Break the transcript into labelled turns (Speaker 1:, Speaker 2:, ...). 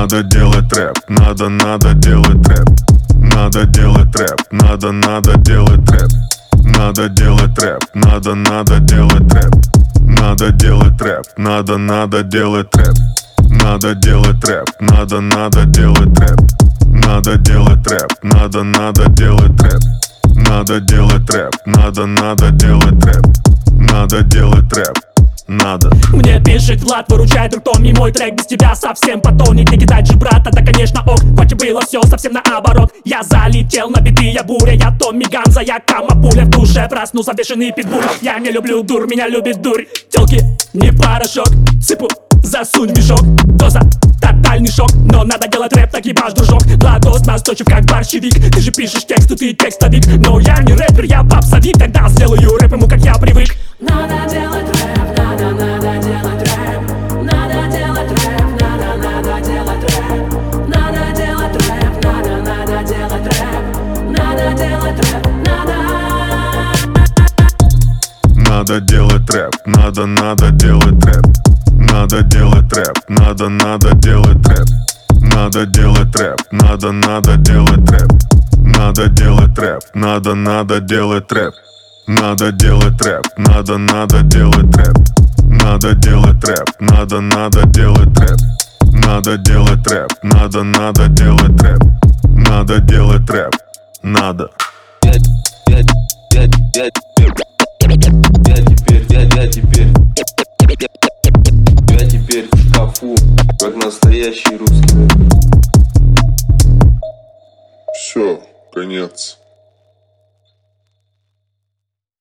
Speaker 1: Надо делать рэп, надо делать рэп. Надо делать рэп, надо делать рэп. Надо делать рэп, надо делать рэп. Надо делать рэп, надо делать рэп. Надо делать рэп, надо делать рэп. Надо делать рэп, надо делать рэп. Надо делать рэп, надо делать рэп. Надо делать рэп, надо.
Speaker 2: Мне пишет Влад, выручай, друг Томми, мой трек без тебя совсем потонет. Не кидать же брата, да конечно ок, хоть и было все совсем наоборот. Я залетел на биты, я буря, я Томми Ганза, я Кама пуля в душе, проснулся бешеный питбуль. Я не люблю дур, меня любит дурь. Телки, не порошок, сыпу, засунь в мешок. Доза, тотальный шок, но надо делать рэп, так ебашь, дружок. Владос настойчив, как борщевик. Ты же пишешь тексты, ты текстовик. Но я не рэпер, я попсовик. Тогда сделаю рэп ему, как я привык.
Speaker 3: Надо делать рэп, надо делать рэп. Надо делать рэп, надо делать рэп. Надо делать рэп, надо делать рэп. Надо делать рэп, надо.
Speaker 1: Надо делать рэп, надо делать рэп. Надо делать рэп, надо делать рэп. Надо делать рэп, надо делать рэп. Надо делать рэп, надо делать рэп. Надо делать рэп, надо делать рэп. Надо делать рэп, надо делать рэп. Надо делать рэп, надо делать рэп. Надо делать рэп, надо.
Speaker 4: Я теперь в шкафу, как настоящий русский рэп.
Speaker 5: Все, конец.